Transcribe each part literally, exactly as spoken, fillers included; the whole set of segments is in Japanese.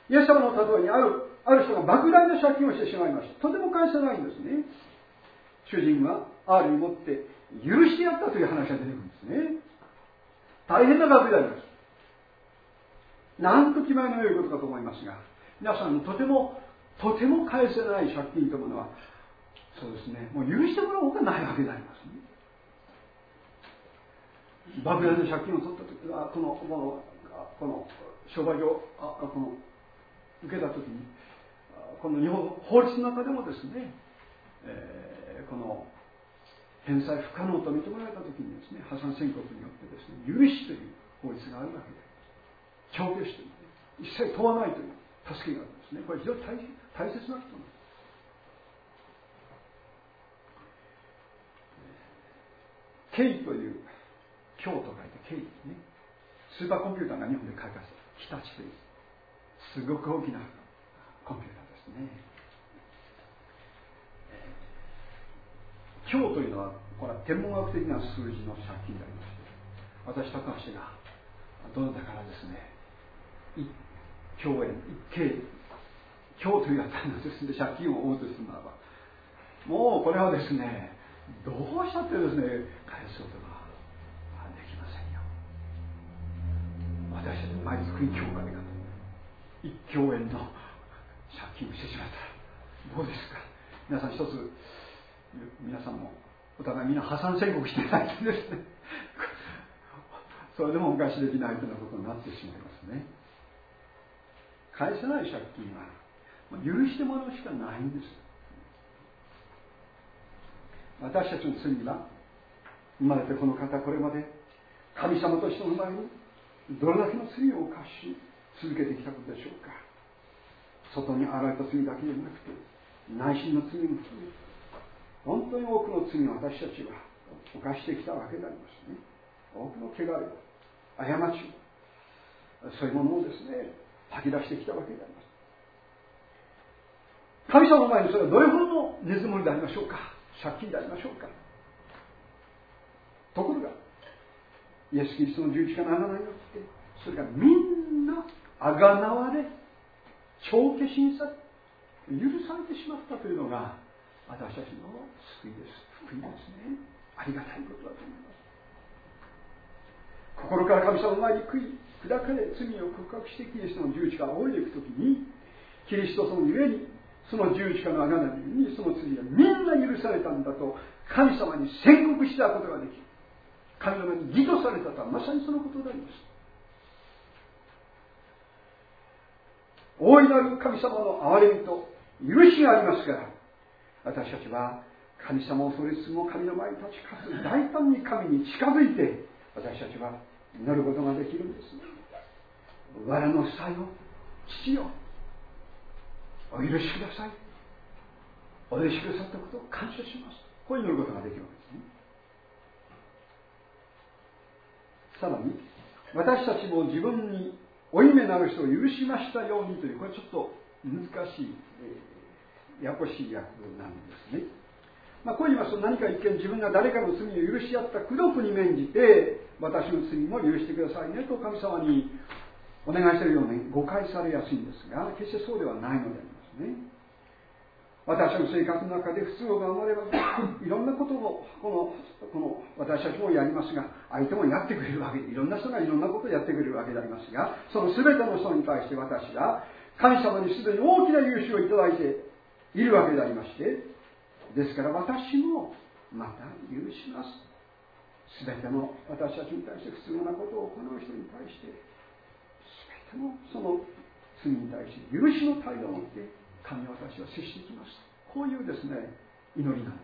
イエス様の例えにある、ある人が莫大な借金をしてしまいました。とても返せないんですね。主人はある意味もって許してやったという話が出てくるんですね。大変な額であります。なんと気前の良いことかと思いますが、皆さんとてもとても返せない借金というものは、そうですね、もう許してもらおうがないわけでありますね。莫大な借金を取ったときは、このこのこの商売上あこの受けたときに、この日本法律の中でもですね、えー、この返済不可能と認められたときにですね、破産宣告によってですね、許しという法律があるわけで、帳消しという、ね、一切問わないという助けがあるんですね。これ非常に大大切なことなんです。経緯という経と書いて経緯ですね。スーパーコンピューターが日本で開発した日立というすごく大きなコンピューターですね。経というのはこれは天文学的な数字の借金でありまして、私高橋がどなたからですね、一経円一経経というあたりのですね、借金を負うとするならば、もうこれはですね、どうしたってですね、返すことができませんよ。私たち毎月教会が一教円の借金をしてしまったらどうですか。皆さん一つ、皆さんもお互いみんな破産宣告してないとですね、それでもお返しできないというようなことになってしまいますね。返せない借金は許してもらうしかないんです。私たちの罪は、生まれてこの方これまで神様と人の前にどれだけの罪を犯し続けてきたことでしょうか。外に現れた罪だけでなくて内心の罪も含め、本当に多くの罪を私たちは犯してきたわけでありますね。多くの汚れを、過ちを、そういうものをですね、吐き出してきたわけであります。神様の前にそれはどれほどの根積もりでありましょうか、借金でありましょうか。ところがイエス・キリストの十字架の贖いによって、それがみんなあがなわれ、帳消しにされ、許されてしまったというのが私たちの救いです。福音ですね。ありがたいことだと思います。心から神様の前に悔い砕かれ、罪を告白してキリストの十字架を降りていくときに、キリストそのゆえに、その十字架の贖いにその罪はみんな許されたんだと神様に宣告したことができる。神様に義とされたとはまさにそのことであります。大いなる神様の憐れみと許しがありますから、私たちは神様を恐れつつも神の前に立ち、かつ大胆に神に近づいて、私たちは祈ることができるんです。我の妻よ、父よ、お許しください。お許しくださったことを感謝します。こう祈ることができるわけですね。さらに、私たちも自分に負い目なる人を許しましたようにという、これちょっと難しい、えー、ややこしい訳なんですね。まあ、こう言いますと、何か一見自分が誰かの罪を許し合った功徳に免じて、私の罪も許してくださいねと神様にお願いしているように誤解されやすいんですが、決してそうではないのでありますね。私の生活の中で不都合が生まれば、いろんなことをこのこの私たちもやりますが、相手もやってくれるわけで、いろんな人がいろんなことをやってくれるわけでありますが、その全ての人に対して私が神様にすでに大きな許しをいただいているわけでありまして、ですから私もまた許します。全ての私たちに対して不都合なことを行う人に対して、全てのその罪に対して許しの態度を持って神は私は接してきます。こういうですね、祈りなんです。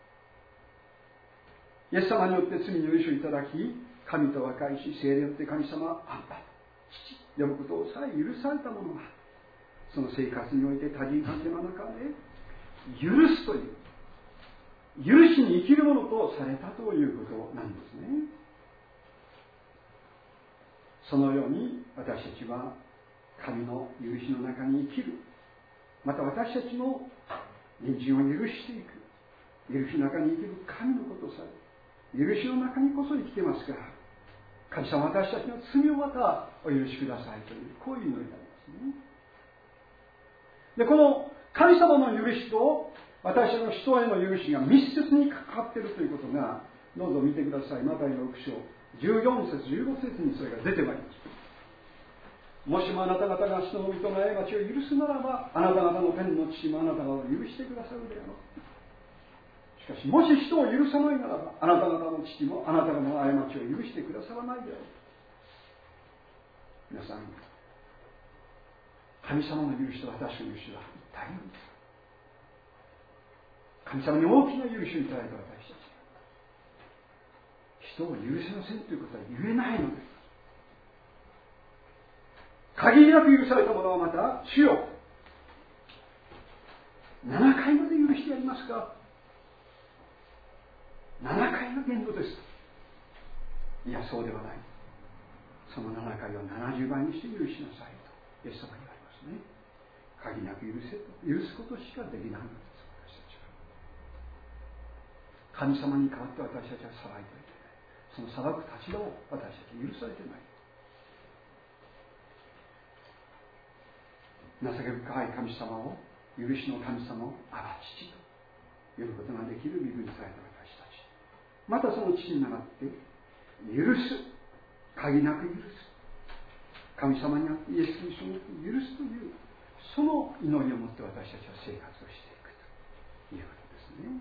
イエス様によって罪の許しをいただき、神と和解し、聖霊によって神様はアンパ、父、呼ぶことをさえ許された者は、その生活において他人関係の中で許すという、許しに生きるものとされたということなんですね。そのように私たちは神の許しの中に生きる、また私たちの隣人を許していく、許しの中に生きる神のことさえ、許しの中にこそ生きてますから、神様、私たちの罪をまたお許しくださいという、こういう祈りになりますね。 で、この神様の許しと私たちの人への許しが密接に関わっているということが、どうぞ見てください。マタイのろく章じゅうよん節じゅうご節にそれが出てまいります。もしもあなた方が人の人の過ちを許すならば、あなた方の天の父もあなた方を許してくださるであろう。しかし、もし人を許さないならば、あなた方の父もあなた方の過ちを許してくださらないであろう。皆さん、神様の許しと私の許しは一体なんです。神様に大きな許しをいただいた私たち、人を許せませんということは言えないのです。限りなく許されたものはまた、主よ、ななかいまで許してやりますか。ななかいの限度です。いや、そうではない。そのななかいをななじゅうばいにして許しなさいとイエス様に言われますね。限りなく許せと、許すことしかできないのです。私たちは神様に代わって私たちは裁いていて、その裁く立場を私たちは許されていない。情け深い神様を、許しの神様をアバ父と呼ぶことができる身分にされた私たち、またその父に倣って許す、限りなく許す、神様にあってイエス・キリストによって許すという、その祈りを持って私たちは生活をしていくということですね。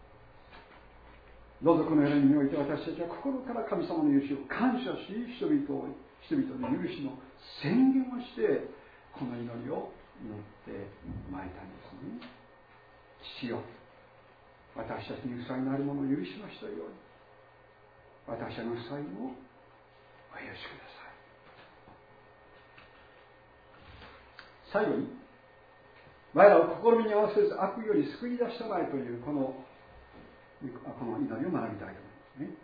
どうぞこのようにおいて私たちは心から神様の許しを感謝し、人々を人々の許しの宣言をしてこの祈りを祈ってまいりたいんですね。父よ、私たちに負債のあるものを許しましたように、私たちの負債もお許しください。最後に、我らを試みに合わせず悪より救い出したまえというこのこの祈りを学びたいと思い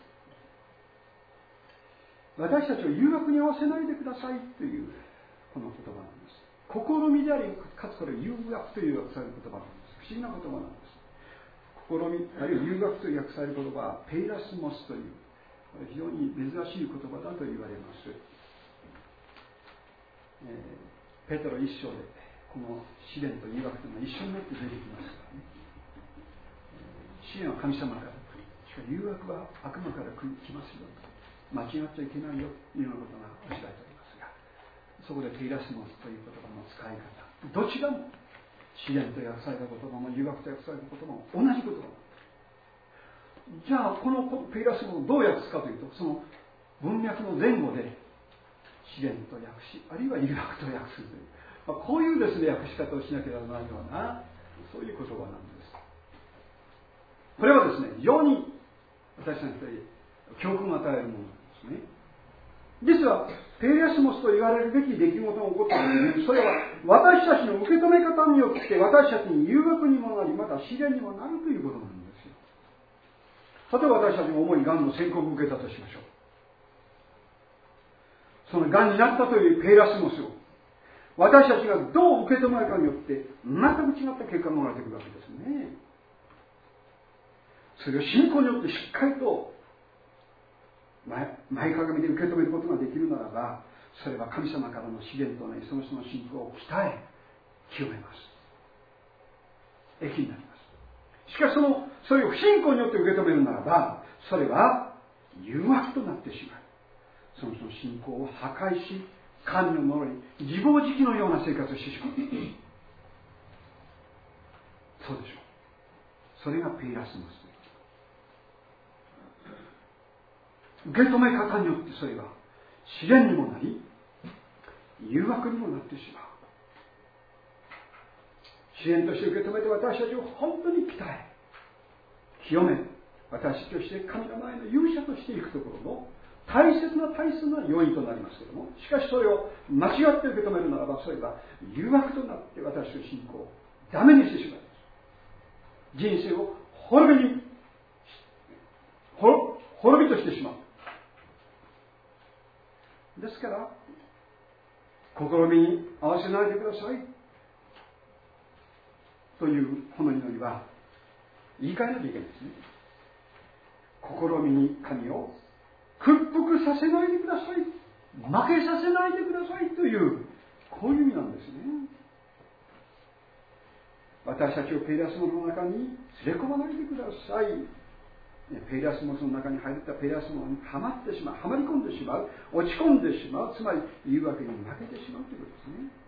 ますね。私たちを誘惑に合わせないでくださいというこの言葉なんです。試みであり、かつこれ誘惑という訳される言葉なんです。不思議な言葉なんです。試み、あるいは誘惑という訳される言葉はペイラスモスという非常に珍しい言葉だと言われます。えー、ペトロ一章でこの試練と誘惑というのは一緒になって出てきますからね。試練は神様から来る。しかし誘惑は悪魔から来ますよ。間違っちゃいけないよというようなことが教えられておりますが、そこでペイラスモスという言葉の使い方、どちらも試練と訳された言葉も誘惑と訳された言葉も同じ言葉。じゃあこのペイラスモスをどう訳すかというと、その文脈の前後で試練と訳し、あるいは誘惑と訳するという、まあ、こういうですね訳し方をしなければならないような、そういう言葉なんです。これはですね、非常に私たちに教訓を与えるものなんですね。実はペイラスモスと言われるべき出来事が起こった時に、それは私たちの受け止め方によって私たちに誘惑にもなり、また試練にもなるということなんですよ。例えば私たちが重いがんの宣告を受けたとしましょう。そのがんになったというペイラスモスを私たちがどう受け止めるかによって全く違った結果が生まれてくるわけですね。それを信仰によってしっかりと前, 前かがみで受け止めることができるならば、それは神様からの試練となり、その人の信仰を鍛え清めます。益になります。しかしそのそれを不信仰によって受け止めるならば、それは誘惑となってしまう。その人の信仰を破壊し、神のものに自暴自棄のような生活をしてしまう。そうでしょう。それがペイラスモス。受け止め方によってそれは試練にもなり、誘惑にもなってしまう。試練として受け止めて私たちを本当に鍛え清め、私たちとして神の前の勇者としていくところの大切な大切な要因となりますけれども、しかしそれを間違って受け止めるならば、それは誘惑となって私の信仰をダメにしてしまいます。人生を滅びに滅びとしてしまう。ですから試みに合わせないでくださいというこの祈りは言い換えなきゃいけないですね。試みに神を屈服させないでください、負けさせないでくださいという、こういう意味なんですね。 私たちをペイラスモの中に連れ込まないでください。ペイラスモの中に入ったペイラスモにはまってしまう、はまり込んでしまう、落ち込んでしまう、つまり誘惑に負けてしまうということですね。